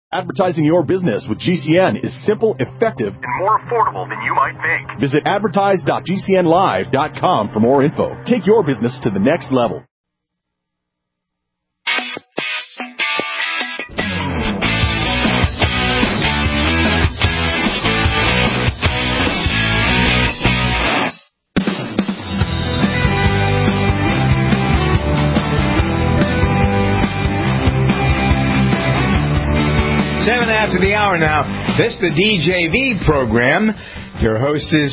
Advertising your business with GCN is simple, effective, and more affordable than you might think. Visit advertise.gcnlive.com for more info. Take your business to the next level. After the hour now, this is the DJV program. Your hostess,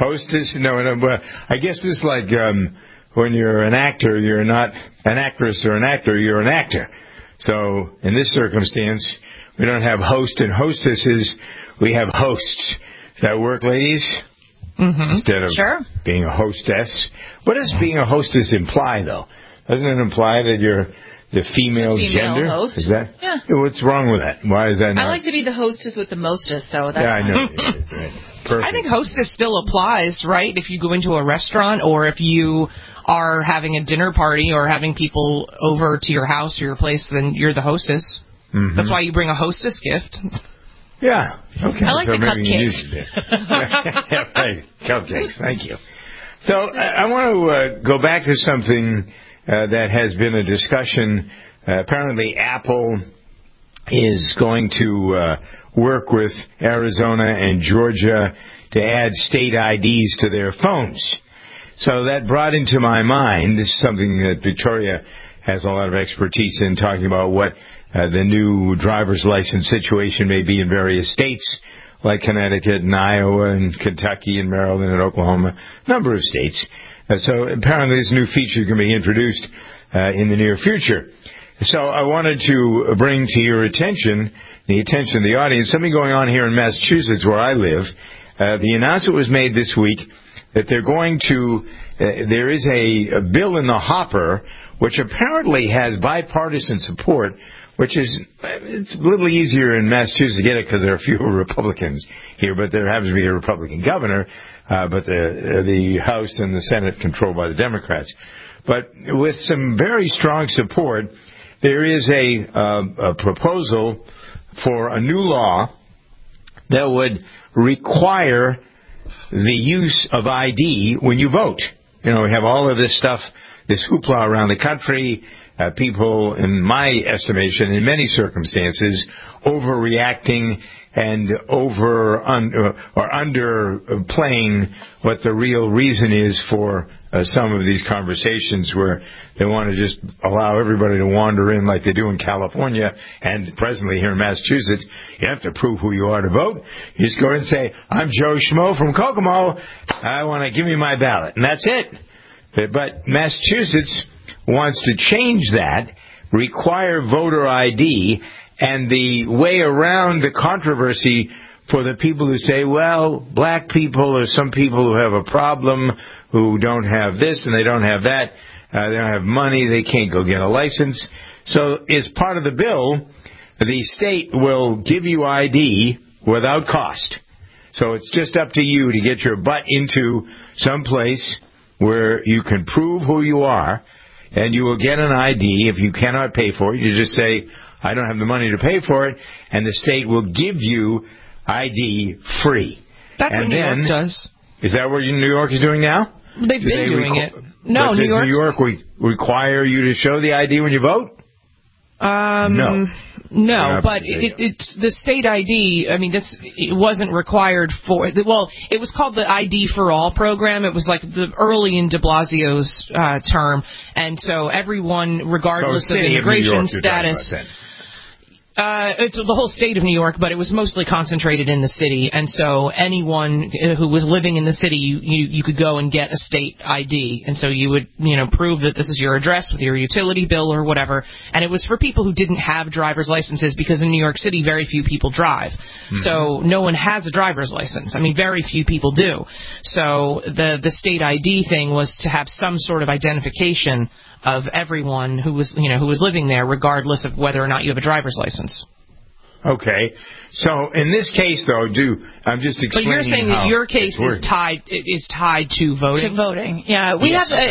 I guess this is like when you're an actor, you're not an actress or an actor, you're an actor. So in this circumstance, we don't have host and hostesses, we have hosts. Does that work, ladies? Mm-hmm. Instead of being a hostess. What does being a hostess imply, though? Doesn't it imply that you're the female gender? Host. Is that? Yeah. What's wrong with that? Why is that not? I like to be the hostess with the mostest, so that's I know. Right. Perfect. I think hostess still applies, right? If you go into a restaurant or if you are having a dinner party or having people over to your house or your place, then you're the hostess. Mm-hmm. That's why you bring a hostess gift. Yeah. Okay. I like the cupcakes. Yeah, right. Cupcakes. Thank you. So I want to go back to something that has been a discussion. Apparently, Apple is going to work with Arizona and Georgia to add state IDs to their phones. So that brought into my mind, this is something that Victoria has a lot of expertise in, talking about what the new driver's license situation may be in various states, like Connecticut and Iowa and Kentucky and Maryland and Oklahoma, a number of states. So apparently this new feature can be introduced in the near future. So I wanted to bring to your attention, the attention of the audience, something going on here in Massachusetts where I live. The announcement was made this week that they're going to, there is a bill in the hopper which apparently has bipartisan support, which is, it's a little easier in Massachusetts to get it because there are fewer Republicans here, but there happens to be a Republican governor, but the House and the Senate controlled by the Democrats. But with some very strong support, there is a proposal for a new law that would require the use of ID when you vote. You know, we have all of this stuff, this hoopla around the country. People, in my estimation, in many circumstances, overreacting and underplaying what the real reason is for some of these conversations, where they want to just allow everybody to wander in like they do in California and presently here in Massachusetts. You have to prove who you are to vote. You just go and say, I'm Joe Schmo from Kokomo. I want to give me my ballot. And that's it. But Massachusetts wants to change that, require voter ID, and the way around the controversy for the people who say, well, black people or some people who have a problem, who don't have this and they don't have that, they don't have money, they can't go get a license. So as part of the bill, the state will give you ID without cost. So it's just up to you to get your butt into some place where you can prove who you are, and you will get an ID. If you cannot pay for it, you just say, I don't have the money to pay for it, and the state will give you ID free. That's what New York does. Is that what New York is doing now? They've been doing it. No, New York require you to show the ID when you vote? No, but it's the state ID. I mean, it wasn't required for. Well, it was called the ID for All program. It was like the early in De Blasio's term, and so everyone, regardless of immigration status. It's the whole state of New York, but it was mostly concentrated in the city, and so anyone who was living in the city, you could go and get a state ID, and so you would prove that this is your address with your utility bill or whatever, and it was for people who didn't have driver's licenses, because in New York City very few people drive, so no one has a driver's license. I mean, very few people do. So the state ID thing was to have some sort of identification of everyone who was living there, regardless of whether or not you have a driver's license. Okay, so in this case, though, I'm just explaining. But you're saying that your case is tied to voting. To voting, yeah. We have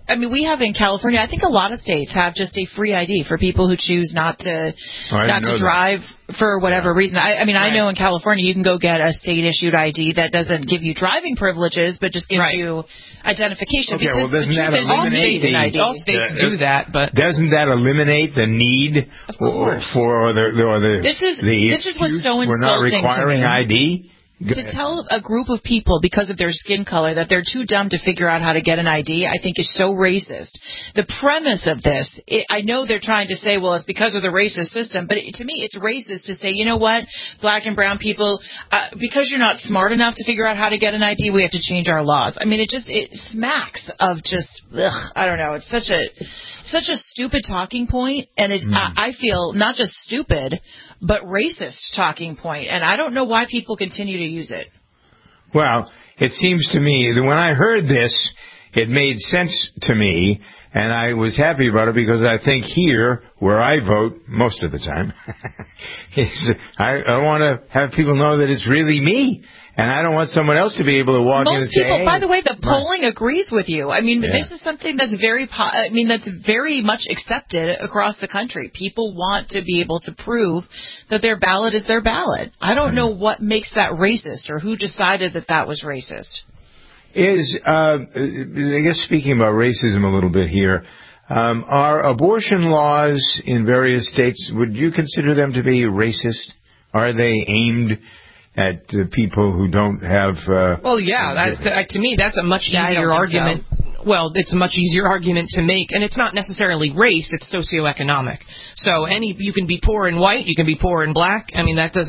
I mean, we have in California, I think a lot of states have just a free ID for people who choose not to drive for whatever reason. I mean, I know in California you can go get a state-issued ID that doesn't give you driving privileges, but just gives you identification. Okay, well, doesn't that eliminate all states do that, but doesn't that eliminate the need for the this is what's so insulting we're not requiring to me. ID? To tell a group of people because of their skin color that they're too dumb to figure out how to get an ID, I think is so racist. The premise of this, I know they're trying to say, well, it's because of the racist system, but to me it's racist to say, you know what, black and brown people, because you're not smart enough to figure out how to get an ID, we have to change our laws. I mean, it smacks of just, I don't know, it's such a stupid talking point, and I feel not just stupid, but racist talking point, and I don't know why people continue to use it. Well, it seems to me that when I heard this, it made sense to me, and I was happy about it because I think here, where I vote most of the time, I want to have people know that it's really me. And I don't want someone else to be able to walk in and say, hey, by the way, the polling agrees with you. I mean, this is something that's that's very much accepted across the country. People want to be able to prove that their ballot is their ballot. I don't know what makes that racist or who decided that was racist. I guess speaking about racism a little bit here, are abortion laws in various states, would you consider them to be racist? Are they aimed at people who don't have... well, yeah. To me, that's a much easier argument. So. Well, it's a much easier argument to make, and it's not necessarily race, it's socioeconomic. So you can be poor and white, you can be poor and black. I mean, that's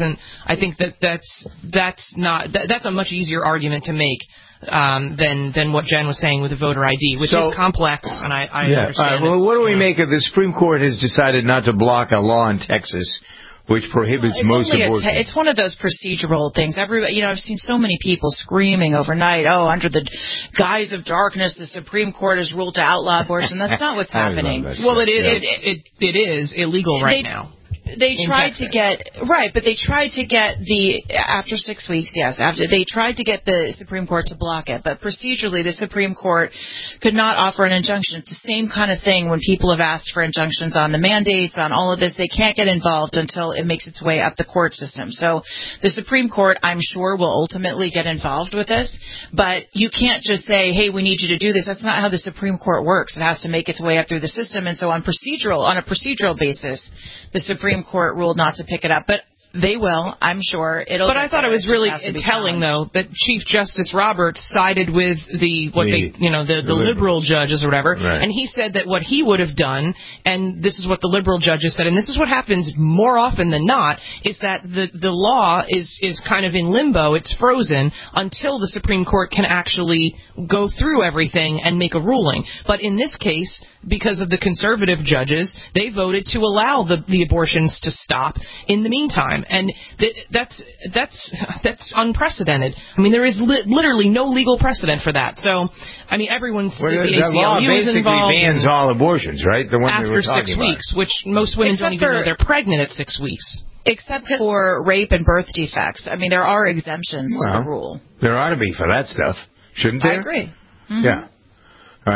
a much easier argument to make than what Jen was saying with the voter ID, which is complex, and I understand. Well, what do we make of the Supreme Court has decided not to block a law in Texas which prohibits most abortions? It's one of those procedural things. Everybody, I've seen so many people screaming overnight, under the guise of darkness, the Supreme Court has ruled to outlaw abortion. That's not what's happening. Well, it is illegal now. They tried to get but they tried to get after 6 weeks. Yes, they tried to get the Supreme Court to block it, but procedurally, the Supreme Court could not offer an injunction. It's the same kind of thing when people have asked for injunctions on the mandates, on all of this. They can't get involved until it makes its way up the court system. So the Supreme Court, I'm sure, will ultimately get involved with this, but you can't just say, "Hey, we need you to do this." That's not how the Supreme Court works. It has to make its way up through the system, and so on a procedural basis, the Supreme Court ruled not to pick it up, but they will, I'm sure. But I thought it was really telling, though, that Chief Justice Roberts sided with the liberal judges or whatever, and he said that what he would have done, and this is what the liberal judges said, and this is what happens more often than not, is that the law is kind of in limbo, it's frozen, until the Supreme Court can actually go through everything and make a ruling. But in this case, because of the conservative judges, they voted to allow the abortions to stop in the meantime. And that's unprecedented. I mean, there is literally no legal precedent for that. So, I mean, the ACLU is involved. Bans all abortions, right? The one after 6 weeks, which most women don't even know they're pregnant at 6 weeks. Except for rape and birth defects. I mean, there are exemptions to the rule. There ought to be for that stuff, shouldn't there? I agree. Mm-hmm. Yeah. All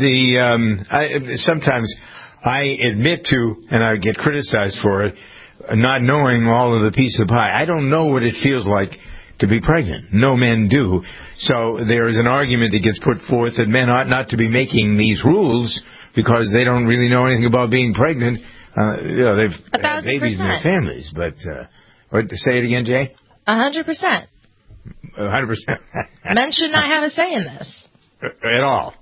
right. Sometimes I admit to, and I get criticized for it, not knowing all of the piece of pie. I don't know what it feels like to be pregnant. No men do. So there is an argument that gets put forth that men ought not to be making these rules because they don't really know anything about being pregnant. They've had babies in their families. But say it again, Jay? 100%. 100%. Men should not have a say in this. At all.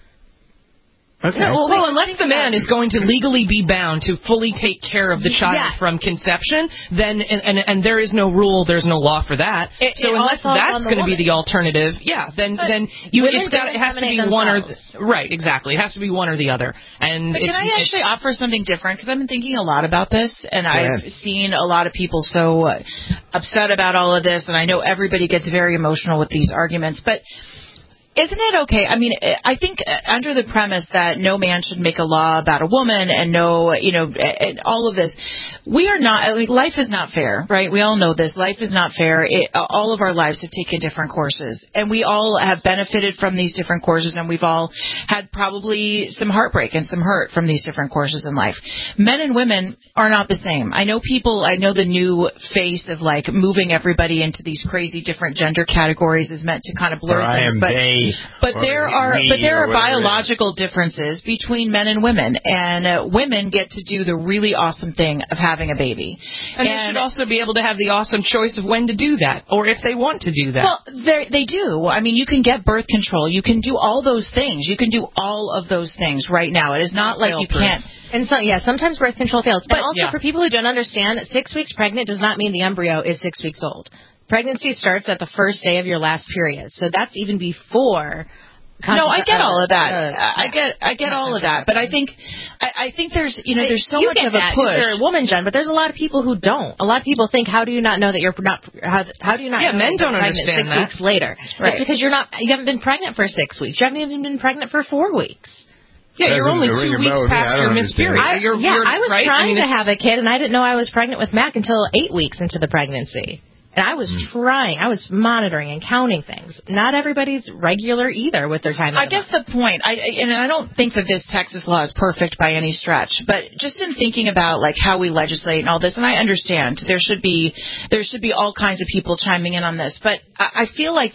Okay. Well, unless the man is going to legally be bound to fully take care of the child from conception, then and there is no rule, there's no law for that. Unless that's going to be the alternative, then it has to be one or right, exactly. It has to be one or the other. And can I actually offer something different? Because I've been thinking a lot about this, and I've seen a lot of people so upset about all of this, and I know everybody gets very emotional with these arguments, but Isn't it okay? I mean, I think under the premise that no man should make a law about a woman and and all of this, we are not, life is not fair, right? We all know this. Life is not fair. All of our lives have taken different courses, and we all have benefited from these different courses, and we've all had probably some heartbreak and some hurt from these different courses in life. Men and women are not the same. I know the new face of like moving everybody into these crazy different gender categories is meant to kind of blur things, but there are biological differences between men and women, and women get to do the really awesome thing of having a baby. And they should also be able to have the awesome choice of when to do that, or if they want to do that. Well, they do. I mean, you can get birth control. You can do all those things. You can do all of those things right now. It is not like you can't. And so, sometimes birth control fails. But also, for people who don't understand, 6 weeks pregnant does not mean the embryo is 6 weeks old. Pregnancy starts at the first day of your last period. So that's even before. No, I get all of that. I get all of that. But I think there's there's so much of a push. You're a woman, Jen, but there's a lot of people who don't. A lot of people think, how do you not know that you're not? How do you not? Yeah, know men that don't you're understand 6 that. weeks later. Right. It's because you haven't been pregnant for 6 weeks. You haven't even been pregnant for 4 weeks. Yeah, you're only 2 weeks past your missed period. I was trying to have a kid, and I didn't know I was pregnant with Mac until 8 weeks into the pregnancy. And I was trying. I was monitoring and counting things. Not everybody's regular either with their time. I guess the point, I don't think that this Texas law is perfect by any stretch, but just in thinking about like how we legislate and all this, and I understand there should be all kinds of people chiming in on this, but I feel like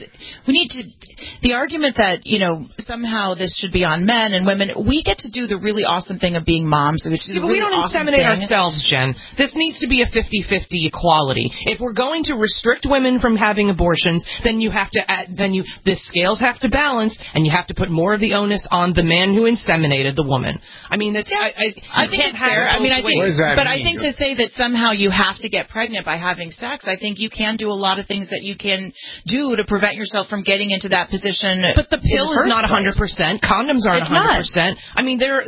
the argument that somehow this should be on men and women. We get to do the really awesome thing of being moms, which is but really we don't awesome inseminate thing. ourselves, Jen. This needs to be a 50-50 equality. If we're going to restrict women from having abortions, then you have to the scales have to balance, and you have to put more of the onus on the man who inseminated the woman. I mean, that's I think it's fair. I think to say that somehow you have to get pregnant by having sex, I think you can do a lot of things that you can do to prevent yourself from getting into that position. But the pill is not 100%. Condoms aren't 100%. I mean, there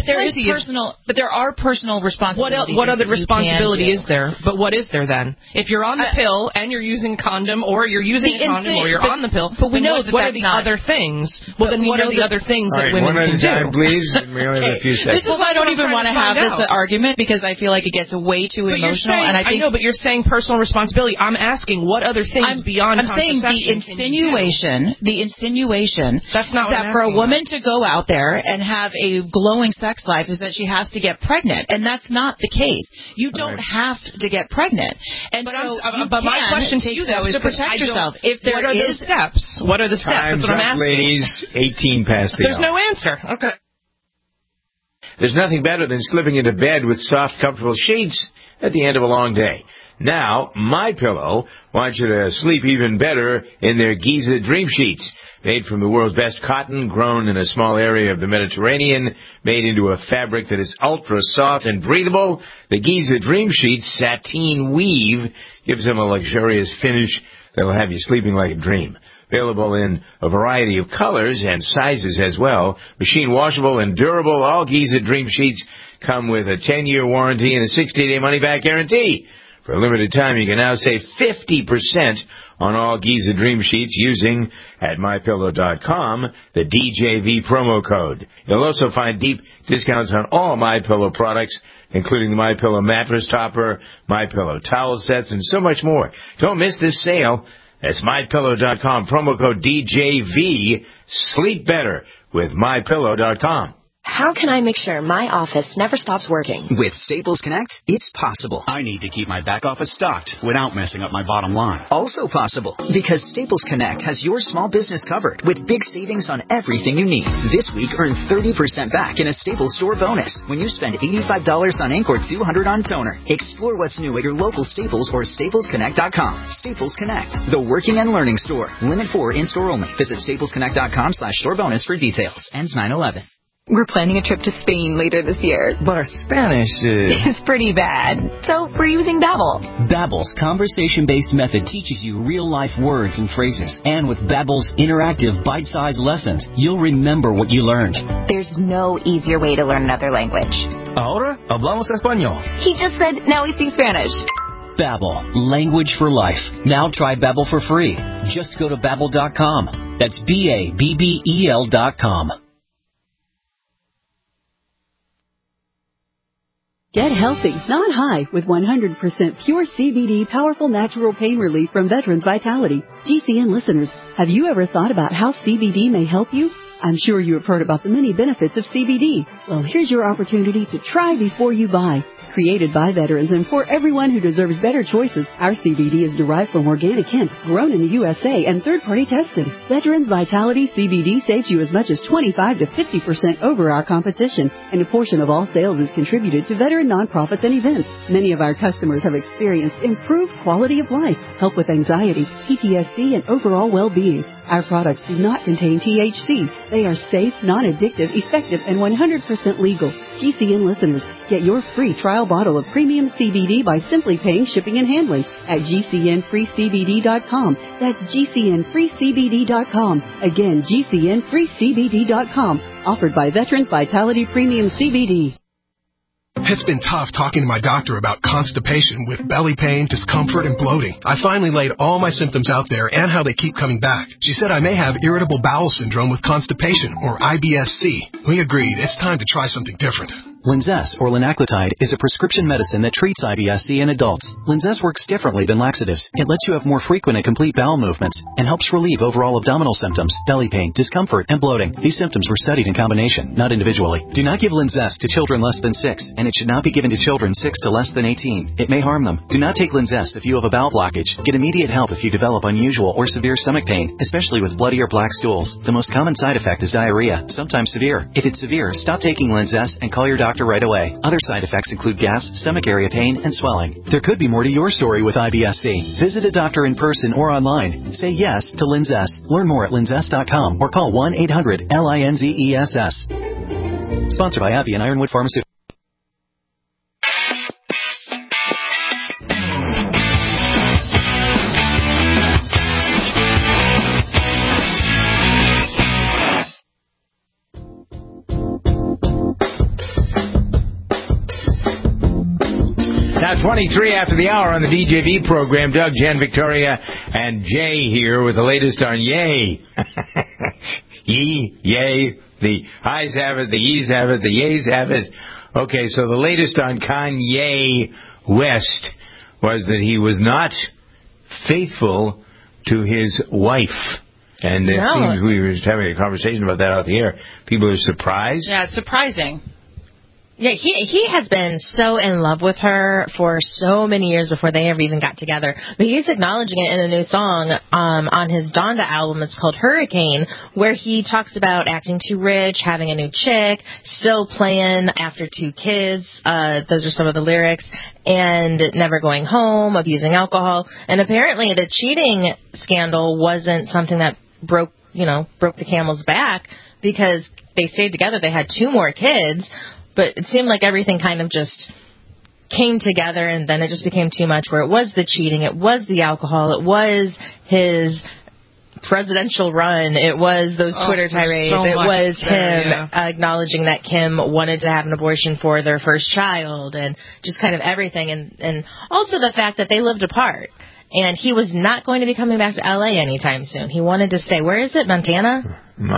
are personal responsibilities. What other responsibility is there? But what is there then? If you're on the pill and you're using condom, or you're using a condom, or you're on the pill, but we know what are the other things? Well, then what are the other things that women can do? Time, please. We only have a few seconds. This is why I don't even want to have this argument, because I feel like it gets way too emotional. And I know, but you're saying personal responsibility. I'm asking what other things beyond contraception. I'm saying the insinuation that's not that for a woman to go out there and have a glowing sex life is that she has to get pregnant, and that's not the case. You don't have to get pregnant, and but my question to you though is to protect yourself. What are the steps? What are the steps? Time's That's what I'm up, asking. Ladies, 18 past the There's hour. no answer. Okay. There's nothing better than slipping into bed with soft, comfortable sheets at the end of a long day. Now, MyPillow wants you to sleep even better in their Giza Dream Sheets. Made from the world's best cotton, grown in a small area of the Mediterranean, made into a fabric that is ultra soft and breathable, the Giza Dream Sheets sateen weave gives them a luxurious finish that will have you sleeping like a dream. Available in a variety of colors and sizes as well. Machine washable and durable, all Giza Dream Sheets come with a 10-year warranty and a 60-day money-back guarantee. For a limited time, you can now save 50% on all Giza Dream Sheets using, at MyPillow.com, the DJV promo code. You'll also find deep discounts on all MyPillow products, including the MyPillow mattress topper, MyPillow towel sets, and so much more. Don't miss this sale. That's MyPillow.com, promo code DJV. Sleep better with MyPillow.com. How can I make sure my office never stops working? With Staples Connect, it's possible. I need to keep my back office stocked without messing up my bottom line. Also possible, because Staples Connect has your small business covered with big savings on everything you need. This week, earn 30% back in a Staples store bonus when you spend $85 on ink or $200 on toner. Explore what's new at your local Staples or staplesconnect.com. Staples Connect, the working and learning store. Limit 4 in-store only. Visit staplesconnect.com/store bonus for details. Ends 9/11. We're planning a trip to Spain later this year. But our Spanish is pretty bad, so we're using Babbel. Babbel's conversation-based method teaches you real-life words and phrases. And with Babbel's interactive, bite-sized lessons, you'll remember what you learned. There's no easier way to learn another language. Ahora hablamos español. He just said, now we speak Spanish. Babbel, language for life. Now try Babbel for free. Just go to Babbel.com. That's BABBEL.com. Get healthy, not high, with 100% pure CBD powerful natural pain relief from Veterans Vitality. GCN listeners, have you ever thought about how CBD may help you? I'm sure you have heard about the many benefits of CBD. Well, here's your opportunity to try before you buy. Created by veterans and for everyone who deserves better choices, our CBD is derived from organic hemp, grown in the USA, and third-party tested. Veterans Vitality CBD saves you as much as 25 to 50% over our competition, and a portion of all sales is contributed to veteran nonprofits and events. Many of our customers have experienced improved quality of life, help with anxiety, PTSD, and overall well-being. Our products do not contain THC. They are safe, non-addictive, effective, and 100% legal. GCN listeners, get your free trial bottle of premium CBD by simply paying shipping and handling at GCNFreeCBD.com. That's GCNFreeCBD.com. Again, GCNFreeCBD.com. Offered by Veterans Vitality Premium CBD. It's been tough talking to my doctor about constipation with belly pain, discomfort, and bloating. I finally laid all my symptoms out there and how they keep coming back. She said I may have irritable bowel syndrome with constipation, or IBS-C. We agreed it's time to try something different. Linzess, or linaclotide, is a prescription medicine that treats IBS-C in adults. Linzess works differently than laxatives. It lets you have more frequent and complete bowel movements and helps relieve overall abdominal symptoms, belly pain, discomfort, and bloating. These symptoms were studied in combination, not individually. Do not give Linzess to children less than 6, and it should not be given to children 6 to less than 18. It may harm them. Do not take Linzess if you have a bowel blockage. Get immediate help if you develop unusual or severe stomach pain, especially with bloody or black stools. The most common side effect is diarrhea, sometimes severe. If it's severe, stop taking Linzess and call your doctor right away. Other side effects include gas, stomach area pain, and swelling. There could be more to your story with IBS-C. Visit a doctor in person or online. Say yes to Linzess. Learn more at linzess.com or call 1-800-LINZESS. Sponsored by AbbVie and Ironwood Pharmaceuticals. Now 23 after the hour on the DJV program. Doug, Jen, Victoria, and Jay here with the latest on Yay. Yee, yay, the I's have it, the Ye's have it, the Yays have it. Okay, so the latest on Kanye West was that he was not faithful to his wife. And it seems we were just having a conversation about that out the air. People are surprised. Yeah, it's surprising. Yeah, he has been so in love with her for so many years before they ever even got together. But he's acknowledging it in a new song on his Donda album. It's called Hurricane, where he talks about acting too rich, having a new chick, still playing after 2 kids. Those are some of the lyrics. And never going home, abusing alcohol. And apparently the cheating scandal wasn't something that broke the camel's back, because they stayed together. They had 2 more kids. But it seemed like everything kind of just came together, and then it just became too much, where it was the cheating, it was the alcohol, it was his presidential run, it was those Twitter tirades, it was him acknowledging that Kim wanted to have an abortion for their first child, and just kind of everything, and also the fact that they lived apart. And he was not going to be coming back to L.A. anytime soon. He wanted to stay. Where is it? Montana?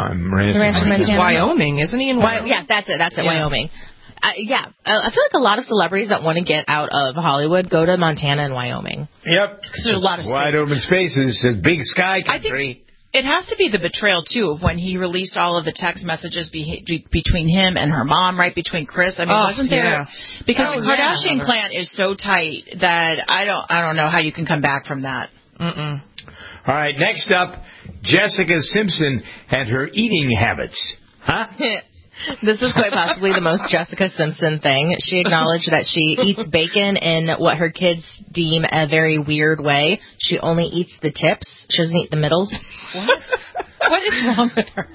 He's Wyoming, isn't he? In Wyoming? Yeah, that's it. Wyoming. I feel like a lot of celebrities that want to get out of Hollywood go to Montana and Wyoming. Yep. Because there's a lot of wide open spaces. It's big sky country. It has to be the betrayal, too, of when he released all of the text messages between him and her mom, right, between Chris. I mean, wasn't there? Yeah. Because the Kardashian clan is so tight that I don't know how you can come back from that. All right, next up, Jessica Simpson and her eating habits. Huh? This is quite possibly the most Jessica Simpson thing. She acknowledged that she eats bacon in what her kids deem a very weird way. She only eats the tips. She doesn't eat the middles. What is wrong with her?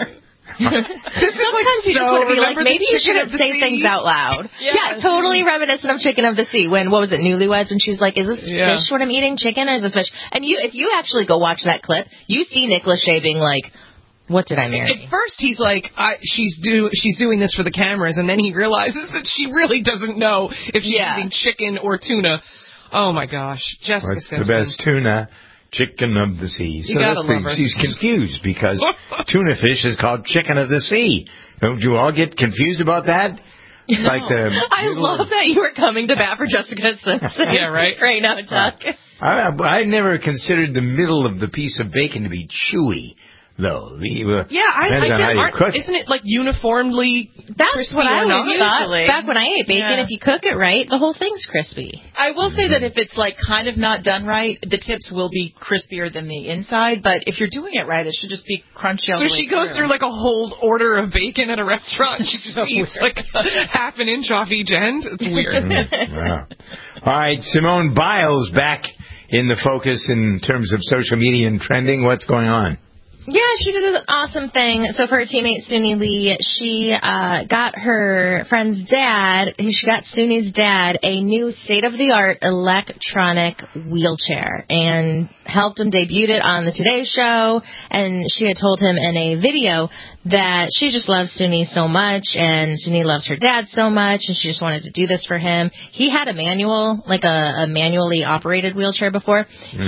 Sometimes you just want to be like, maybe you shouldn't say things out loud. Yeah, totally reminiscent of Chicken of the Sea. When, what was it, Newlyweds, when she's like, is this fish what I'm eating, chicken, or is this fish? And if you actually go watch that clip, you see Nick Lachey being like, what did I marry? At first, he's like, she's doing this for the cameras, and then he realizes that she really doesn't know if she's eating chicken or tuna. Oh, my gosh. Jessica What's Simpson. the best tuna? Chicken of the sea. You gotta love her. She's confused because tuna fish is called chicken of the sea. Don't you all get confused about that? No. Like I love that you were coming to bat for Jessica Simpson. Yeah, right? Right now, Chuck. I never considered the middle of the piece of bacon to be chewy, though. Isn't it like uniformly That's crispy what I always thought. usually. Back when I ate bacon, if you cook it right, the whole thing's crispy. I will say that if it's like kind of not done right, the tips will be crispier than the inside. But if you're doing it right, it should just be crunchy all So the way she goes through like a whole order of bacon at a restaurant. She just eats like half an inch off each end. It's weird. Wow. All right, Simone Biles back in the focus in terms of social media and trending. What's going on? Yeah, she did an awesome thing. So for her teammate Suni Lee, she got her friend's dad, she got Suni's dad, a new state-of-the-art electronic wheelchair and helped him debut it on the Today Show. And she had told him in a video that she just loves Suni so much and Suni loves her dad so much and she just wanted to do this for him. He had a manual, like a manually operated wheelchair before.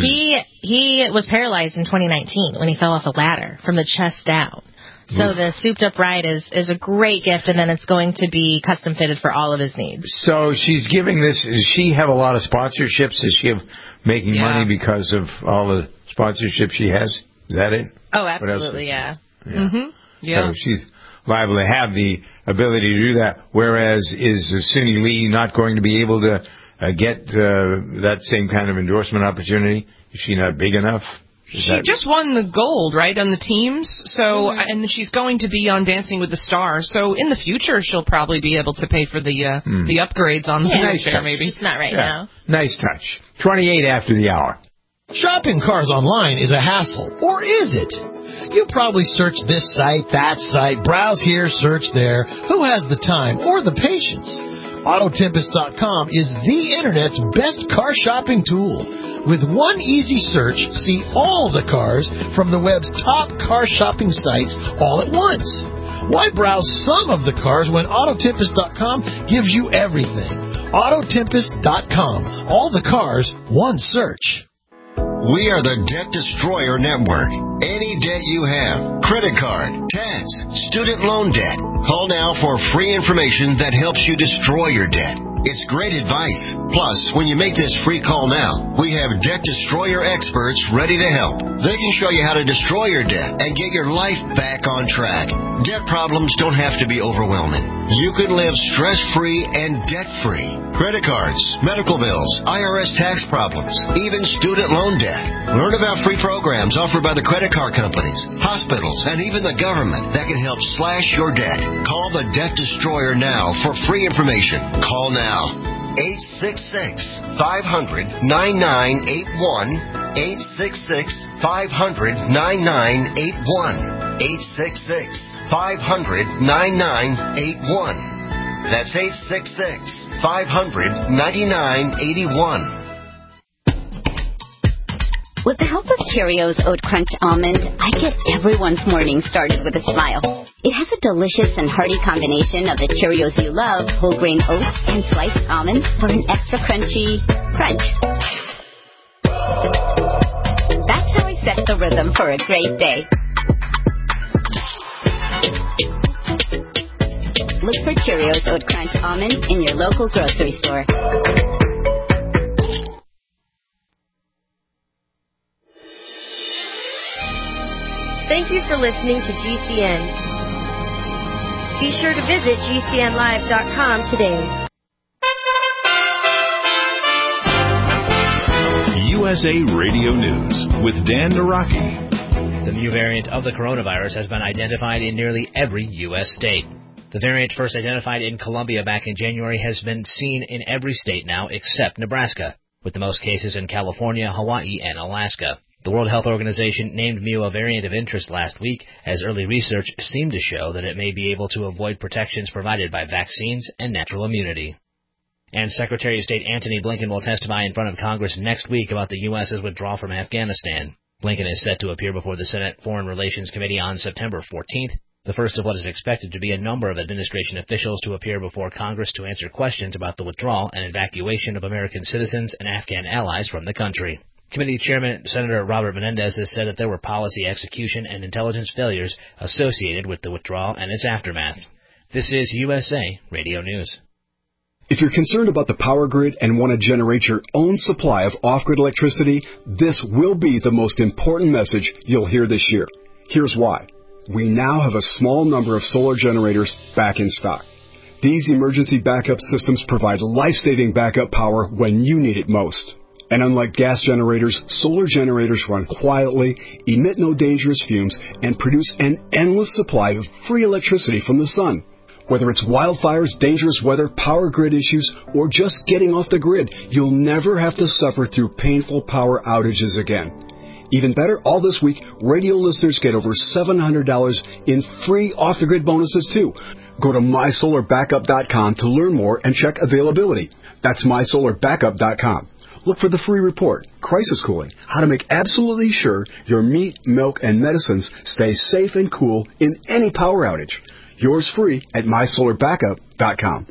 He was paralyzed in 2019 when he fell off a ladder from the chest down. So the souped up ride is a great gift, and then it's going to be custom fitted for all of his needs. So she's giving this. Does she have a lot of sponsorships? Is she making money because of all the sponsorships she has? Is that it? Oh, absolutely, yeah. Mm-hmm. Yeah. So she's liable to have the ability to do that. Whereas, is Suni Lee not going to be able to get that same kind of endorsement opportunity? Is she not big enough? She just won the gold, right, on the teams. So, and she's going to be on Dancing with the Stars. So in the future, she'll probably be able to pay for the upgrades on the wheelchair, maybe. It's not right now. Nice touch. 28 after the hour. Shopping cars online is a hassle, or is it? You probably search this site, that site, browse here, search there. Who has the time or the patience? Autotempest.com is the Internet's best car shopping tool. With one easy search, see all the cars from the web's top car shopping sites all at once. Why browse some of the cars when Autotempest.com gives you everything? Autotempest.com. All the cars, one search. We are the Debt Destroyer Network. Any debt you have, credit card, tax, student loan debt, call now for free information that helps you destroy your debt. It's great advice. Plus, when you make this free call now, we have Debt Destroyer experts ready to help. They can show you how to destroy your debt and get your life back on track. Debt problems don't have to be overwhelming. You can live stress-free and debt-free. Credit cards, medical bills, IRS tax problems, even student loan debt. Learn about free programs offered by the credit card companies, hospitals, and even the government that can help slash your debt. Call the Debt Destroyer now for free information. Call now. 866-500-9981. 866-500-9981. 866-500-9981. That's 866-500-9981. With the help of Cheerios Oat Crunch Almond, I get everyone's morning started with a smile. It has a delicious and hearty combination of the Cheerios you love, whole grain oats, and sliced almonds for an extra crunchy crunch. That's how I set the rhythm for a great day. Look for Cheerios Oat Crunch Almond in your local grocery store. Thank you for listening to GCN. Be sure to visit GCNlive.com today. USA Radio News with Dan Naraki. The new variant of the coronavirus has been identified in nearly every U.S. state. The variant first identified in Colombia back in January has been seen in every state now except Nebraska, with the most cases in California, Hawaii, and Alaska. The World Health Organization named Mu a variant of interest last week, as early research seemed to show that it may be able to avoid protections provided by vaccines and natural immunity. And Secretary of State Antony Blinken will testify in front of Congress next week about the U.S.'s withdrawal from Afghanistan. Blinken is set to appear before the Senate Foreign Relations Committee on September 14th. the first of what is expected to be a number of administration officials to appear before Congress to answer questions about the withdrawal and evacuation of American citizens and Afghan allies from the country. Committee Chairman Senator Robert Menendez has said that there were policy execution and intelligence failures associated with the withdrawal and its aftermath. This is USA Radio News. If you're concerned about the power grid and want to generate your own supply of off-grid electricity, this will be the most important message you'll hear this year. Here's why. We now have a small number of solar generators back in stock. These emergency backup systems provide life-saving backup power when you need it most. And unlike gas generators, solar generators run quietly, emit no dangerous fumes, and produce an endless supply of free electricity from the sun. Whether it's wildfires, dangerous weather, power grid issues, or just getting off the grid, you'll never have to suffer through painful power outages again. Even better, all this week, radio listeners get over $700 in free off-the-grid bonuses, too. Go to mysolarbackup.com to learn more and check availability. That's mysolarbackup.com. Look for the free report, Crisis Cooling, how to make absolutely sure your meat, milk, and medicines stay safe and cool in any power outage. Yours free at mysolarbackup.com.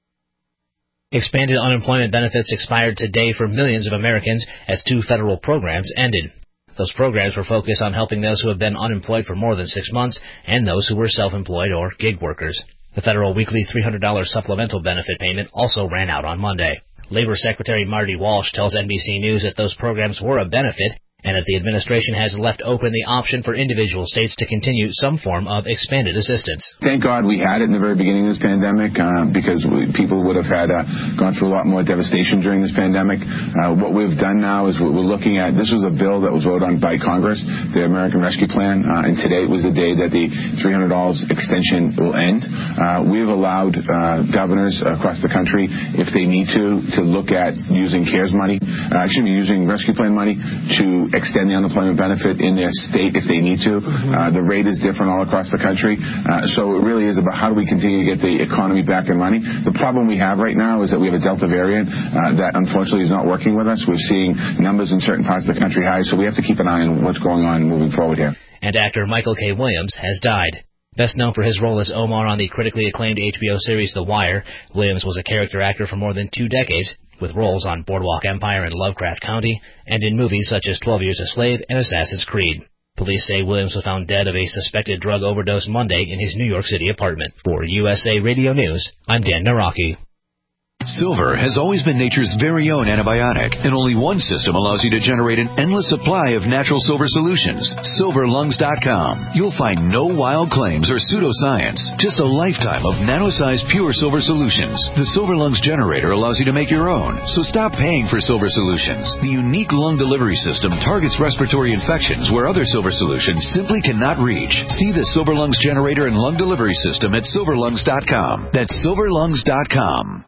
Expanded unemployment benefits expired today for millions of Americans as 2 federal programs ended. Those programs were focused on helping those who have been unemployed for more than 6 months and those who were self-employed or gig workers. The federal weekly $300 supplemental benefit payment also ran out on Monday. Labor Secretary Marty Walsh tells NBC News that those programs were a benefit and that the administration has left open the option for individual states to continue some form of expanded assistance. Thank God we had it in the very beginning of this pandemic because people would have had gone through a lot more devastation during this pandemic. What we've done now is we're looking at, this was a bill that was voted on by Congress, the American Rescue Plan, and today was the day that the $300 extension will end. We've allowed governors across the country, if they need to look at using CARES money, using Rescue Plan money to extend the unemployment benefit in their state if they need to. The rate is different all across the country. So it really is about how do we continue to get the economy back and running. The problem we have right now is that we have a Delta variant that unfortunately is not working with us. We're seeing numbers in certain parts of the country high, so we have to keep an eye on what's going on moving forward here. And actor Michael K. Williams has died. Best known for his role as Omar on the critically acclaimed HBO series The Wire, Williams was a character actor for more than 2 decades, with roles on Boardwalk Empire and Lovecraft County, and in movies such as 12 Years a Slave and Assassin's Creed. Police say Williams was found dead of a suspected drug overdose Monday in his New York City apartment. For USA Radio News, I'm Dan Naraki. Silver has always been nature's very own antibiotic, and only one system allows you to generate an endless supply of natural silver solutions. SilverLungs.com. You'll find no wild claims or pseudoscience, just a lifetime of nano-sized pure silver solutions. The Silver Lungs generator allows you to make your own, so stop paying for silver solutions. The unique lung delivery system targets respiratory infections where other silver solutions simply cannot reach. See the Silver Lungs generator and lung delivery system at SilverLungs.com. That's SilverLungs.com.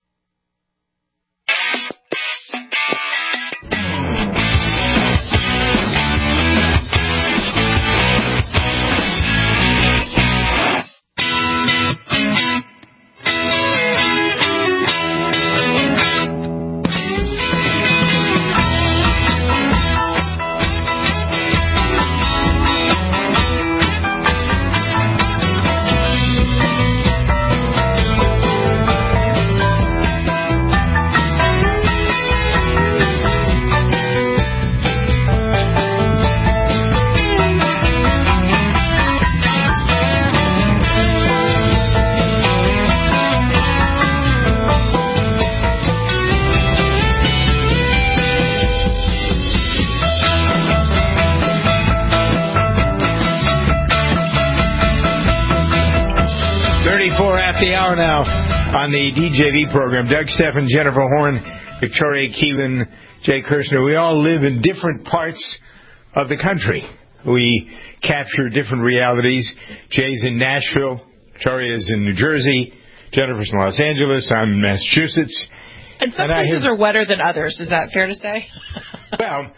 The hour now on the DJV program. Doug Steffen, Jennifer Horn, Victoria Keelan, Jay Kirshner. We all live in different parts of the country. We capture different realities. Jay's in Nashville. Victoria's in New Jersey. Jennifer's in Los Angeles. I'm in Massachusetts. And some places are wetter than others. Is that fair to say? Well,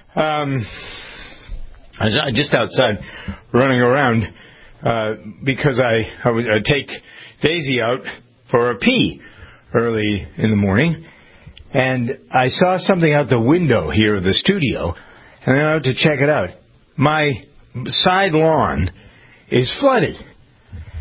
I was just outside running around because I take Daisy out for a pee early in the morning, and I saw something out the window here of the studio, and I went out to check it out. My side lawn is flooded.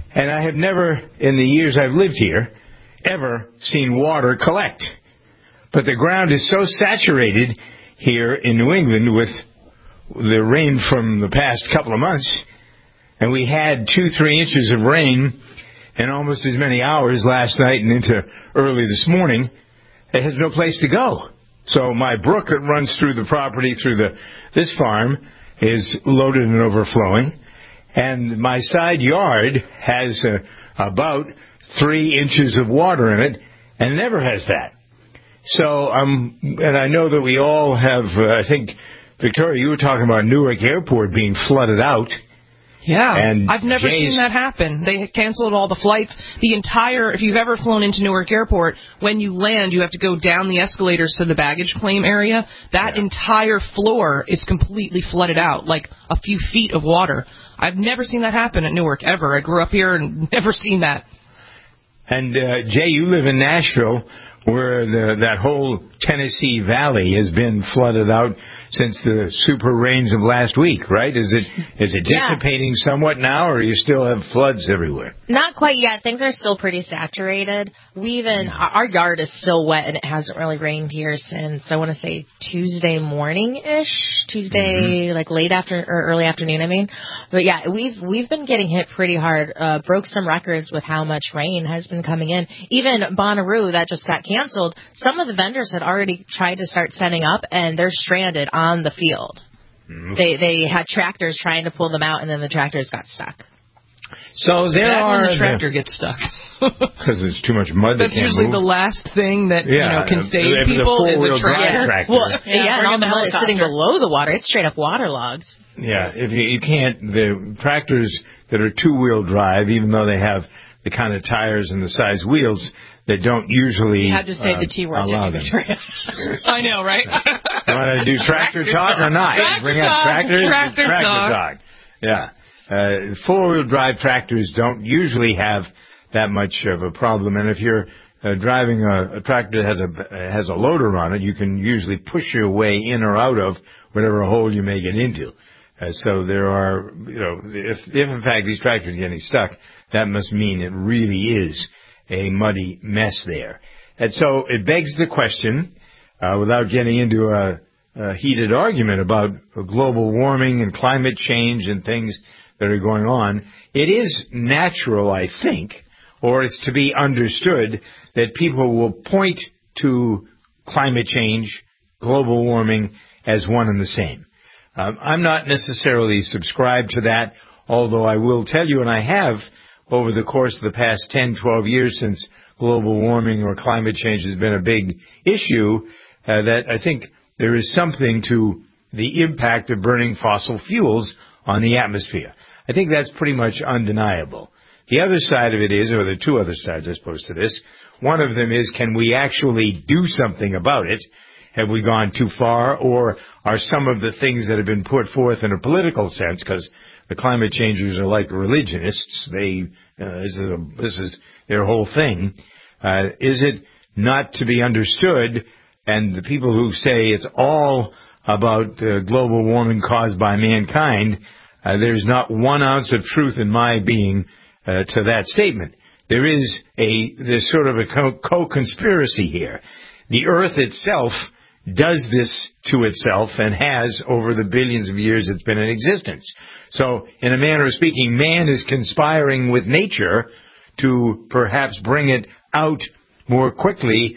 And I have never, in the years I've lived here, ever seen water collect. But the ground is so saturated here in New England with the rain from the past couple of months, and we had 2-3 inches of rain in almost as many hours last night and into early this morning, it has no place to go. So my brook that runs through the property, through this farm, is loaded and overflowing, and my side yard has about 3 inches of water in it, and never has that. So, and I know that we all have, I think, Victoria, you were talking about Newark Airport being flooded out. Yeah, and I've never seen that happen. They canceled all the flights. If you've ever flown into Newark Airport, when you land, you have to go down the escalators to the baggage claim area. That entire floor is completely flooded out, like a few feet of water. I've never seen that happen at Newark, ever. I grew up here and never seen that. And, Jay, you live in Nashville, where that whole Tennessee Valley has been flooded out since the super rains of last week, right? Is it dissipating somewhat now, or you still have floods everywhere? Not quite yet. Things are still pretty saturated. Our yard is still wet, and it hasn't really rained here since, I want to say, Tuesday morning-ish. Tuesday, like late afternoon or early afternoon, I mean. But yeah, we've been getting hit pretty hard. Broke some records with how much rain has been coming in. Even Bonnaroo, that just got canceled, some of the vendors had already tried to start setting up, and they're stranded on the field. They had tractors trying to pull them out, and then the tractors got stuck. So when the tractor gets stuck. Because there's too much mud. That's usually the last thing that can save people is a tractor. Well, and all the mud is sitting below the water. It's straight up waterlogged. Yeah, if you can't, the tractors that are two-wheel drive, even though they have the kind of tires and the size wheels, they don't usually You had to say the T word, Victoria. I know, right? You want to do tractor talk or not? Bring up tractors. Tractor talk. Yeah. Four-wheel drive tractors don't usually have that much of a problem, and if you're driving a tractor that has a loader on it, you can usually push your way in or out of whatever hole you may get into. So there are, if in fact these tractors are getting stuck, that must mean it really is a muddy mess there. And so it begs the question, without getting into a heated argument about global warming and climate change and things that are going on, it is natural, I think, or it's to be understood that people will point to climate change, global warming, as one and the same. I'm not necessarily subscribed to that, although I will tell you, and I have over the course of the past 10, 12 years since global warming or climate change has been a big issue, that I think there is something to the impact of burning fossil fuels on the atmosphere. I think that's pretty much undeniable. The other side of it is, or there are two other sides, I suppose, to this. One of them is, can we actually do something about it? Have we gone too far, or are some of the things that have been put forth in a political sense, because the climate changers are like religionists, this is their whole thing, is it not to be understood, and the people who say it's all about global warming caused by mankind, there's not 1 ounce of truth in my being to that statement. There's sort of a co-conspiracy here. The earth itself does this to itself and has over the billions of years it's been in existence. So, in a manner of speaking, man is conspiring with nature to perhaps bring it out more quickly.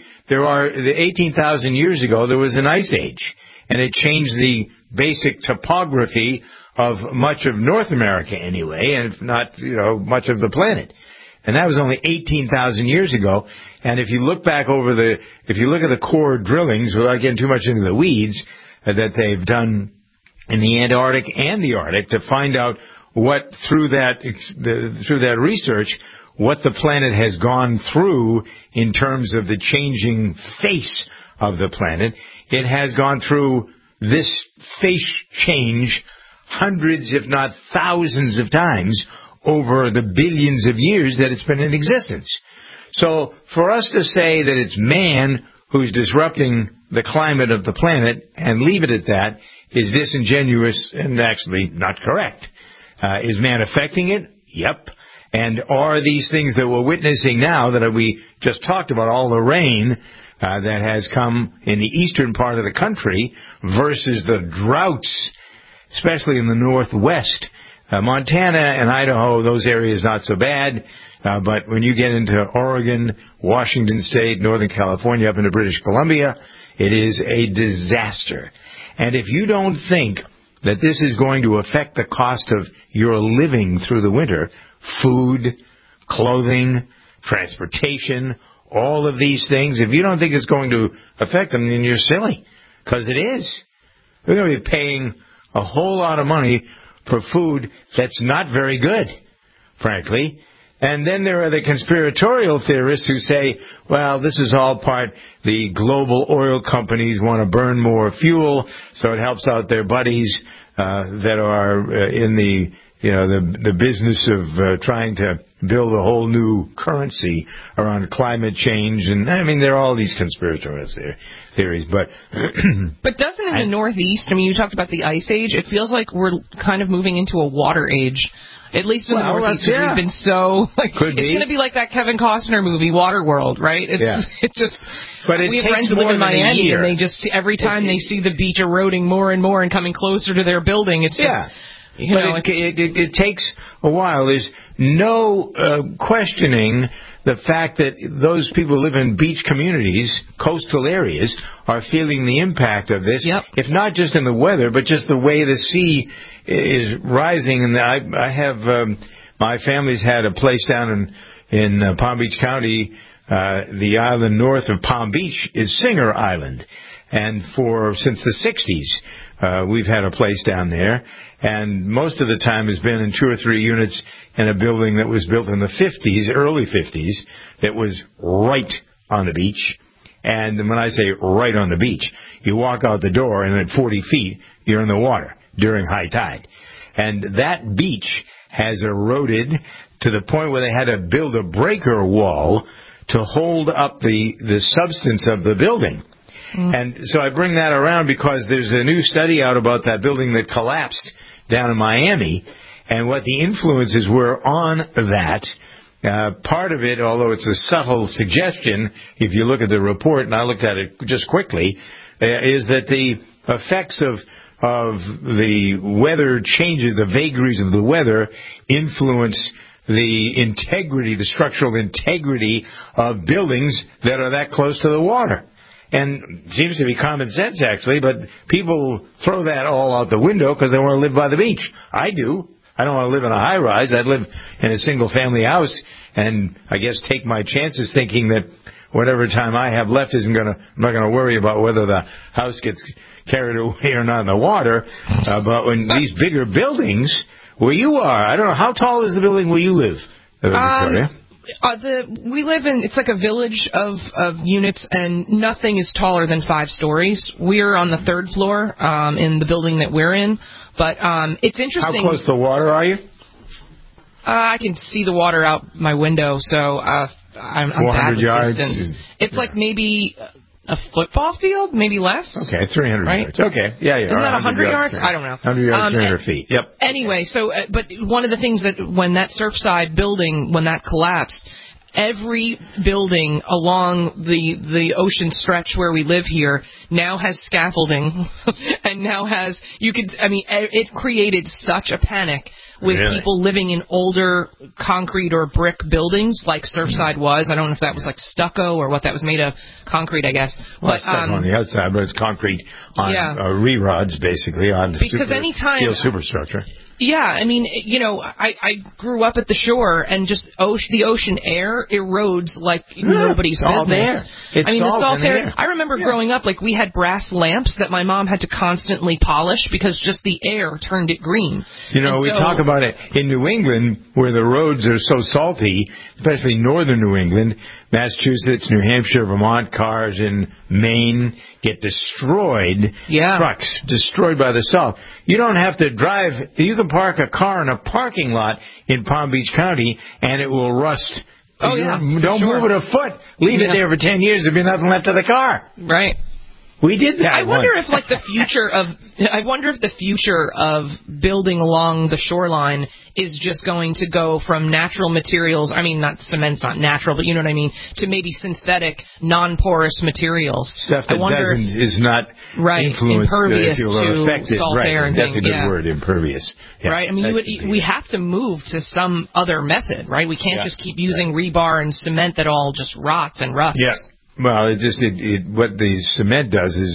18,000 years ago, there was an ice age, and it changed the basic topography of much of North America anyway, and if not, much of the planet. And that was only 18,000 years ago. And if you look back if you look at the core drillings, without getting too much into the weeds, that they've done in the Antarctic and the Arctic to find out what, through that research, what the planet has gone through in terms of the changing face of the planet, it has gone through this face change hundreds, if not thousands of times over the billions of years that it's been in existence. So for us to say that it's man who's disrupting the climate of the planet and leave it at that is disingenuous and actually not correct. Is man affecting it? Yep. And are these things that we're witnessing now that we just talked about, all the rain that has come in the eastern part of the country versus the droughts, especially in the northwest. Montana and Idaho, those areas not so bad. But when you get into Oregon, Washington State, Northern California, up into British Columbia, it is a disaster. And if you don't think that this is going to affect the cost of your living through the winter, food, clothing, transportation, all of these things, if you don't think it's going to affect them, then you're silly. Because it is. We're going to be paying a whole lot of money for food that's not very good, frankly. And then there are the conspiratorial theorists who say, well, this is all part, the global oil companies want to burn more fuel, so it helps out their buddies that are in the business of trying to build a whole new currency around climate change. And, I mean, there are all these conspiratorial theories. But but doesn't in the Northeast, I mean, you talked about the Ice Age, it feels like we're kind of moving into a water age. At least in the Northeast, we've been so... it's going to be like that Kevin Costner movie, Waterworld, right? It's just... But we have friends who live in Miami, and they just, every time they see the beach eroding more and more and coming closer to their building, it's just... It takes a while. There's no questioning the fact that those people who live in beach communities, coastal areas, are feeling the impact of this, if not just in the weather, but just the way the sea is rising. And I have my family's had a place down in Palm Beach County. The island north of Palm Beach is Singer Island, and since the 60s we've had a place down there, and most of the time has been in 2 or 3 units in a building that was built in the 50s, early 50s, that was right on the beach. And when I say right on the beach, you walk out the door and at 40 feet you're in the water during high tide. And that beach has eroded to the point where they had to build a breaker wall to hold up the substance of the building. And so I bring that around because there's a new study out about that building that collapsed down in Miami and what the influences were on that. Part of it, although it's a subtle suggestion, if you look at the report, and I looked at it just quickly, is that the effects of the weather changes, the vagaries of the weather, influence the integrity, the structural integrity of buildings that are that close to the water. And it seems to be common sense, actually, but people throw that all out the window because they want to live by the beach. I do. I don't want to live in a high-rise. I'd live in a single-family house and, I guess, take my chances thinking that whatever time I have left I'm not going to worry about whether the house gets carried away or not in the water. But when these bigger buildings, where you are, I don't know, how tall is the building where you live, Victoria? We live in, it's like a village of units, and nothing is taller than 5 stories. We're on the 3rd floor in the building that we're in. But it's interesting. How close to the water are you? I can see the water out my window, so I'm 400 yards. Distance. It's like maybe a football field, maybe less. Okay, 300 yards. Okay, yeah. Isn't that 100 yards? I don't know. 100 yards, 300 feet. Yep. Anyway, so but one of the things that when that Surfside building, when that collapsed, every building along the ocean stretch where we live here now has scaffolding and now has, it created such a panic with people living in older concrete or brick buildings like Surfside was. I don't know if that was like stucco or what that was made of. Concrete, I guess. Well, it's stucco on the outside, but it's concrete on re-rods, basically, on steel superstructure. Yeah, I mean, I grew up at the shore, and just the ocean air erodes like nobody's business. The salt air. I remember growing up, like we had brass lamps that my mom had to constantly polish because just the air turned it green. We talk about it in New England where the roads are so salty, especially northern New England, Massachusetts, New Hampshire, Vermont, cars in Maine get destroyed. Trucks destroyed by the salt. You don't have to drive. You can park a car in a parking lot in Palm Beach County and it will rust. Don't move it a foot. Leave it there for 10 years. There'll be nothing left of the car. Right. We did that. I wonder once. if the future of building along the shoreline is just going to go from natural materials. I mean, not cement's not natural, but you know what I mean. To maybe synthetic, non-porous materials. Stuff that is not influenced, impervious to affected. salt air and That's things. a good word, impervious. Yeah. Right. I mean, we have to move to some other method, right? We can't just keep using rebar and cement that all just rots and rusts. Yeah. Well, what the cement does is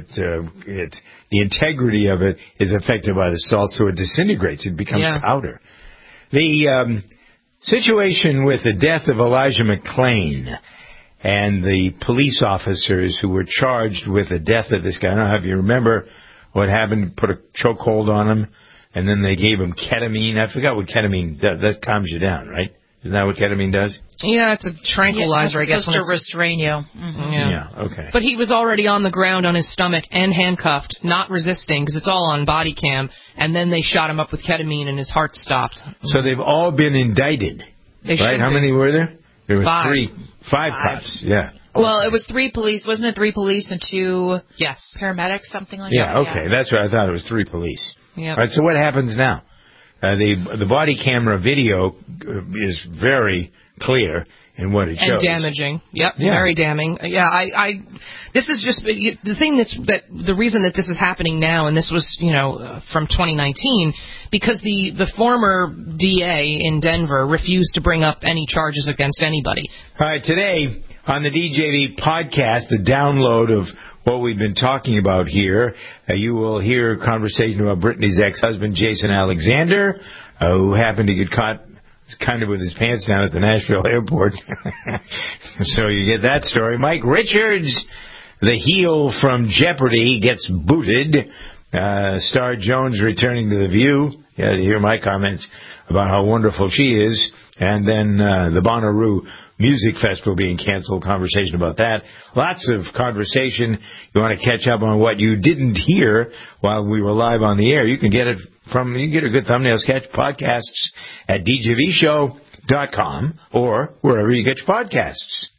the integrity of it is affected by the salt, so it disintegrates. It becomes powder. The situation with the death of Elijah McClain and the police officers who were charged with the death of this guy. I don't know if you remember what happened. Put a chokehold on him, and then they gave him ketamine. I forgot what ketamine does. That calms you down, right? Isn't that what ketamine does? Yeah, it's a tranquilizer, I guess. It's supposed to restrain you. Mm-hmm. Yeah, okay. But he was already on the ground on his stomach and handcuffed, not resisting, because it's all on body cam, and then they shot him up with ketamine and his heart stopped. So they've all been indicted, right? How many were there? There were 5 cops, yeah. Well, it was 3 police. Wasn't it 3 police and 2 paramedics, something like that? Yeah, okay. That's what I thought. It was 3 police. Yep. All right, so what happens now? The body camera video is very clear in what it shows. And damaging. Yep, very damning. Yeah, this is just the thing the reason that this is happening now, and this was, from 2019, because the former DA in Denver refused to bring up any charges against anybody. All right, today on the DJV podcast, the download of what we've been talking about here, you will hear a conversation about Brittany's ex-husband, Jason Alexander, who happened to get caught kind of with his pants down at the Nashville airport. So you get that story. Mike Richards, the heel from Jeopardy, gets booted. Star Jones returning to The View. You had to hear my comments about how wonderful she is. And then the Bonnaroo Music Festival being canceled, conversation about that. Lots of conversation. You want to catch up on what you didn't hear while we were live on the air. You can get a good thumbnail sketch podcasts at djvshow.com or wherever you get your podcasts.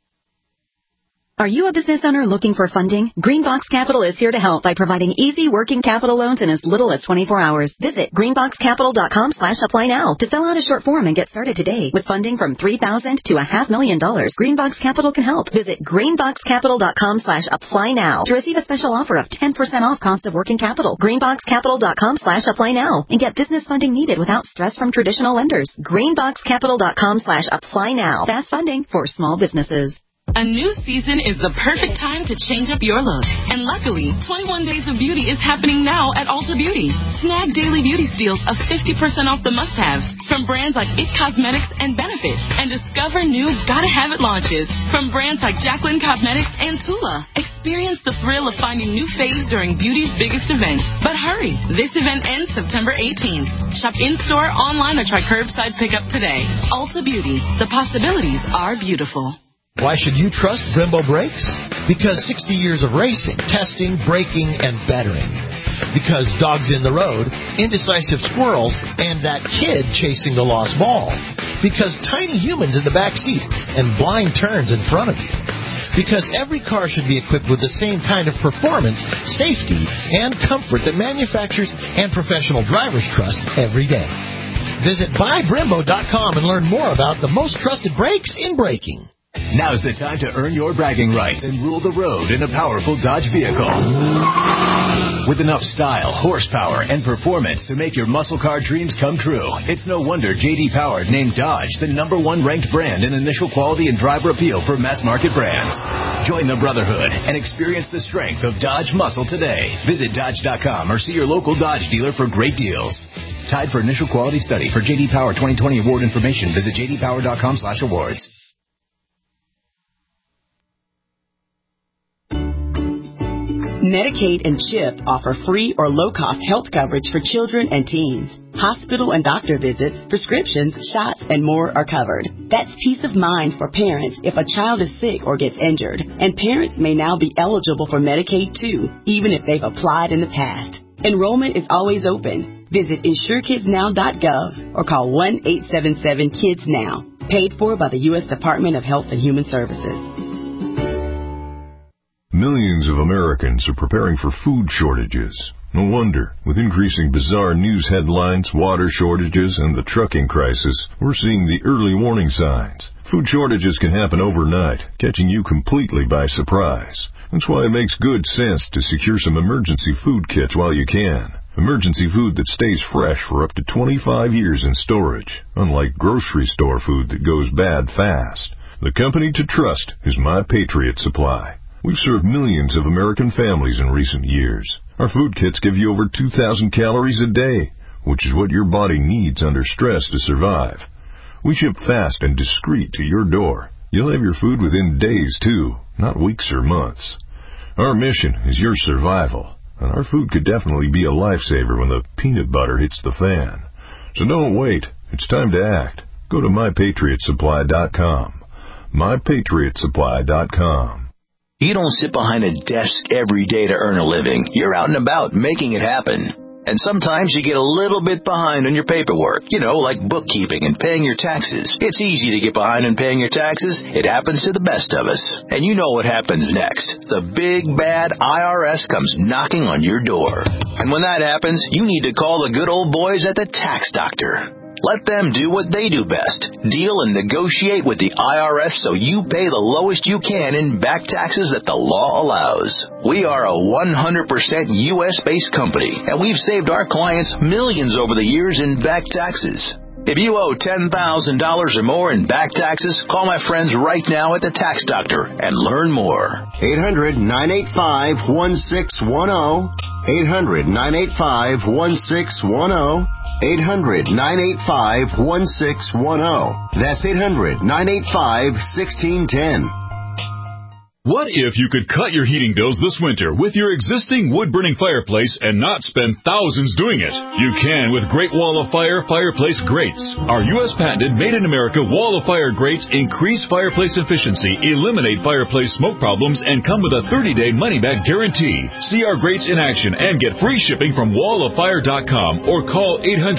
Are you a business owner looking for funding? Greenbox Capital is here to help by providing easy working capital loans in as little as 24 hours. Visit greenboxcapital.com/apply now to fill out a short form and get started today. With funding from $3,000 to $500,000, Greenbox Capital can help. Visit greenboxcapital.com/apply now to receive a special offer of 10% off cost of working capital. Greenboxcapital.com/apply now and get business funding needed without stress from traditional lenders. Greenboxcapital.com/apply now. Fast funding for small businesses. A new season is the perfect time to change up your look. And luckily, 21 Days of Beauty is happening now at Ulta Beauty. Snag daily beauty steals of 50% off the must-haves from brands like IT Cosmetics and Benefit. And discover new gotta-have-it launches from brands like Jacqueline Cosmetics and Tula. Experience the thrill of finding new faves during beauty's biggest event. But hurry, this event ends September 18th. Shop in-store, online, or try curbside pickup today. Ulta Beauty. The possibilities are beautiful. Why should you trust Brembo brakes? Because 60 years of racing, testing, braking, and bettering. Because dogs in the road, indecisive squirrels, and that kid chasing the lost ball. Because tiny humans in the back seat and blind turns in front of you. Because every car should be equipped with the same kind of performance, safety, and comfort that manufacturers and professional drivers trust every day. Visit buybrembo.com and learn more about the most trusted brakes in braking. Now's the time to earn your bragging rights and rule the road in a powerful Dodge vehicle. With enough style, horsepower, and performance to make your muscle car dreams come true, it's no wonder J.D. Power named Dodge the #1 ranked brand in initial quality and driver appeal for mass market brands. Join the brotherhood and experience the strength of Dodge muscle today. Visit Dodge.com or see your local Dodge dealer for great deals. Tied for initial quality study. For J.D. Power 2020 award information, visit jdpower.com/awards. Medicaid and CHIP offer free or low-cost health coverage for children and teens. Hospital and doctor visits, prescriptions, shots, and more are covered. That's peace of mind for parents if a child is sick or gets injured. And parents may now be eligible for Medicaid too, even if they've applied in the past. Enrollment is always open. Visit InsureKidsNow.gov or call 1-877-KIDS-NOW. Paid for by the U.S. Department of Health and Human Services. Millions of Americans are preparing for food shortages. No wonder. With increasing bizarre news headlines, water shortages, and the trucking crisis, we're seeing the early warning signs. Food shortages can happen overnight, catching you completely by surprise. That's why it makes good sense to secure some emergency food kits while you can. Emergency food that stays fresh for up to 25 years in storage, unlike grocery store food that goes bad fast. The company to trust is My Patriot Supply. We've served millions of American families in recent years. Our food kits give you over 2,000 calories a day, which is what your body needs under stress to survive. We ship fast and discreet to your door. You'll have your food within days, too, not weeks or months. Our mission is your survival, and our food could definitely be a lifesaver when the peanut butter hits the fan. So don't wait. It's time to act. Go to MyPatriotSupply.com. MyPatriotSupply.com. You don't sit behind a desk every day to earn a living. You're out and about making it happen. And sometimes you get a little bit behind on your paperwork, like bookkeeping and paying your taxes. It's easy to get behind on paying your taxes. It happens to the best of us. And you know what happens next. The big, bad IRS comes knocking on your door. And when that happens, you need to call the good old boys at the Tax Doctor. Let them do what they do best. Deal and negotiate with the IRS so you pay the lowest you can in back taxes that the law allows. We are a 100% U.S.-based company, and we've saved our clients millions over the years in back taxes. If you owe $10,000 or more in back taxes, call my friends right now at the Tax Doctor and learn more. 800-985-1610. 800-985-1610. 800-985-1610. That's 800-985-1610. What if you could cut your heating bills this winter with your existing wood-burning fireplace and not spend thousands doing it? You can with Great Wall of Fire fireplace grates. Our U.S. patented made-in-America Wall of Fire grates increase fireplace efficiency, eliminate fireplace smoke problems, and come with a 30-day money-back guarantee. See our grates in action and get free shipping from walloffire.com or call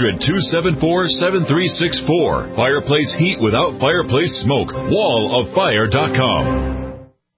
800-274-7364. Fireplace heat without fireplace smoke. walloffire.com.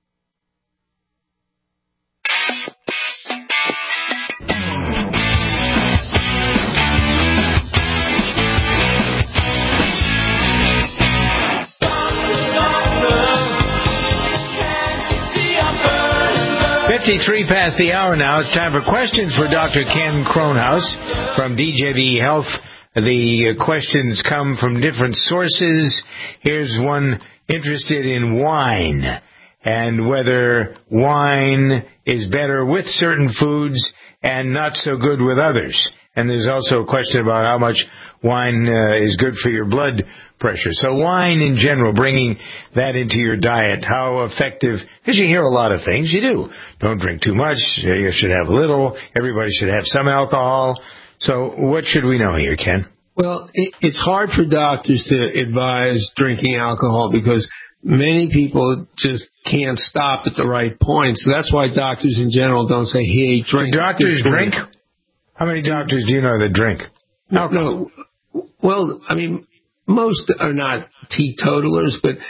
Past the hour now. It's time for questions for Dr. Ken Kronhaus from DJV Health. The questions come from different sources. Here's one interested in wine and whether wine is better with certain foods and not so good with others. And there's also a question about how much wine is good for your blood pressure. So wine in general, bringing that into your diet, how effective, because you hear a lot of things. You do. Don't drink too much. You should have little. Everybody should have some alcohol. So what should we know here, Ken? Well, it's hard for doctors to advise drinking alcohol because many people just can't stop at the right point. So that's why doctors in general don't say, hey, drink. Do doctors drink? How many doctors do you know that drink alcohol? No. Well, I mean, most are not teetotalers, but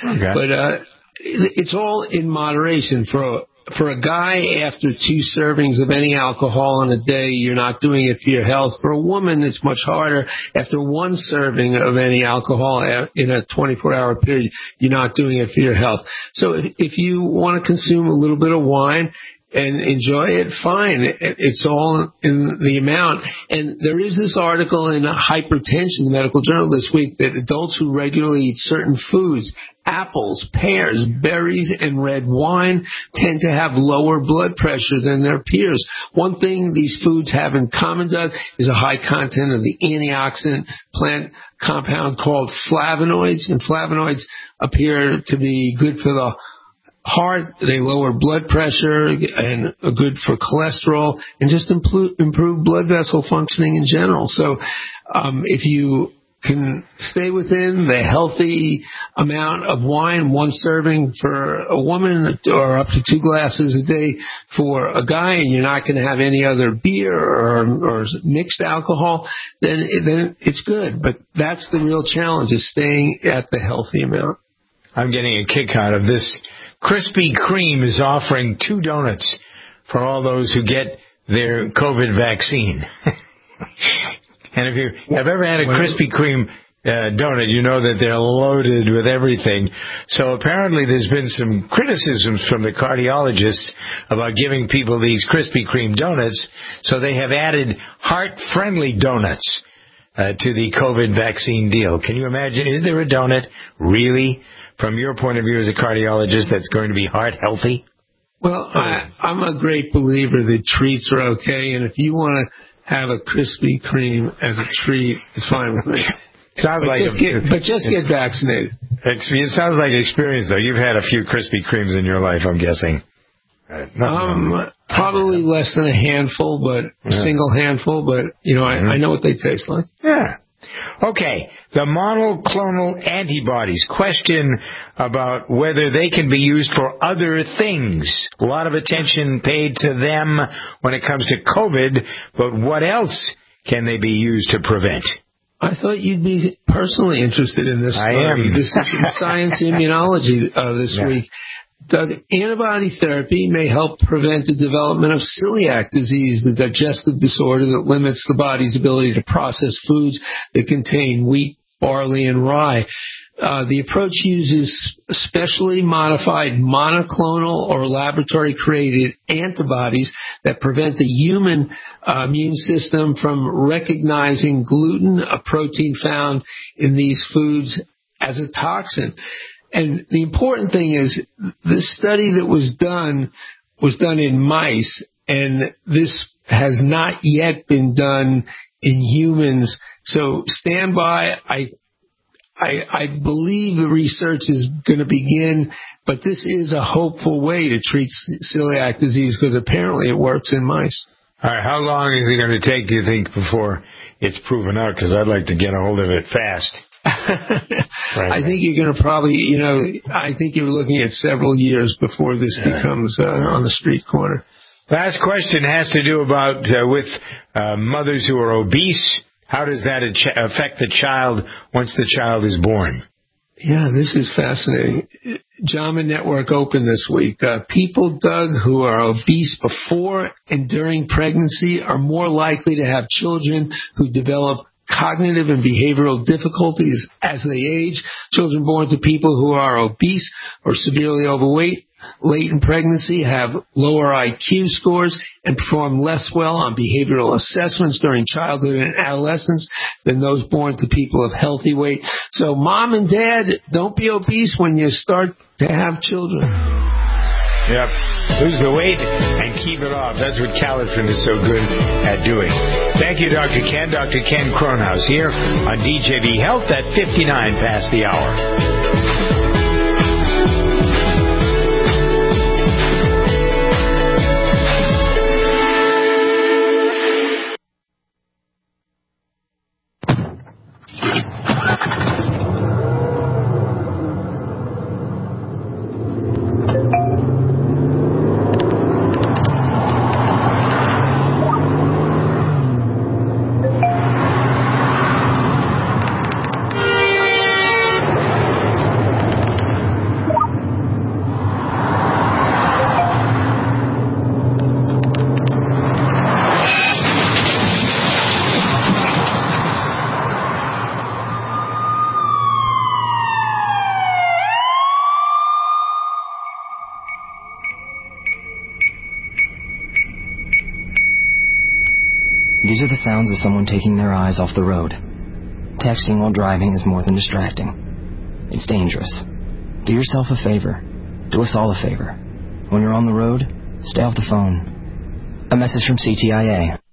it's all in moderation. For a guy, after 2 servings of any alcohol in a day, you're not doing it for your health. For a woman, it's much harder. After 1 serving of any alcohol in a 24-hour period, you're not doing it for your health. So if you want to consume a little bit of wine and enjoy it, fine. It's all in the amount. And there is this article in Hypertension, the medical journal this week, that adults who regularly eat certain foods, apples, pears, berries, and red wine, tend to have lower blood pressure than their peers. One thing these foods have in common, Doug, is a high content of the antioxidant plant compound called flavonoids. And flavonoids appear to be good for the heart. They lower blood pressure and are good for cholesterol and just improve blood vessel functioning in general. So if you can stay within the healthy amount of wine, 1 serving for a woman or up to 2 glasses a day for a guy, and you're not going to have any other beer or mixed alcohol, then it's good. But that's the real challenge, is staying at the healthy amount. I'm getting a kick out of this Krispy Kreme is offering 2 donuts for all those who get their COVID vaccine. And if you have ever had a Krispy Kreme donut, you know that they're loaded with everything. So apparently there's been some criticisms from the cardiologists about giving people these Krispy Kreme donuts, so they have added heart-friendly donuts to the COVID vaccine deal. Can you imagine? Is there a donut, really, from your point of view as a cardiologist, that's going to be heart-healthy? Well, I'm a great believer that treats are okay, and if you want to have a Krispy Kreme as a treat, it's fine with me. Sounds but just get vaccinated. It sounds like experience, though. You've had a few Krispy Kremes in your life, I'm guessing. Probably less than a handful, but single handful. But I know what they taste like. Yeah. Okay, the monoclonal antibodies. Question about whether they can be used for other things. A lot of attention paid to them when it comes to COVID, but what else can they be used to prevent? I thought you'd be personally interested in this. I am. This is in Science Immunology this week. Doug, antibody therapy may help prevent the development of celiac disease, the digestive disorder that limits the body's ability to process foods that contain wheat, barley, and rye. The approach uses specially modified monoclonal or laboratory-created antibodies that prevent the human immune system from recognizing gluten, a protein found in these foods, as a toxin. And the important thing is this study that was done in mice, and this has not yet been done in humans. So stand by. I believe the research is going to begin, but this is a hopeful way to treat celiac disease because apparently it works in mice. All right, how long is it going to take, do you think, before it's proven out? Because I'd like to get a hold of it fast. I think you're going to probably, I think you're looking at several years before this becomes on the street corner. Last question has to do about with mothers who are obese. How does that affect the child once the child is born? Yeah, this is fascinating. JAMA Network opened this week. People, Doug, who are obese before and during pregnancy are more likely to have children who develop cognitive and behavioral difficulties as they age. Children born to people who are obese or severely overweight late in pregnancy have lower IQ scores and perform less well on behavioral assessments during childhood and adolescence than those born to people of healthy weight. So mom and dad, don't be obese when you start to have children. Yep. Lose the weight and keep it off. That's what Califin is so good at doing. Thank you, Dr. Ken. Dr. Ken Kronhaus here on DJB Health at 59 past the hour. These are the sounds of someone taking their eyes off the road. Texting while driving is more than distracting. It's dangerous. Do yourself a favor. Do us all a favor. When you're on the road, stay off the phone. A message from CTIA.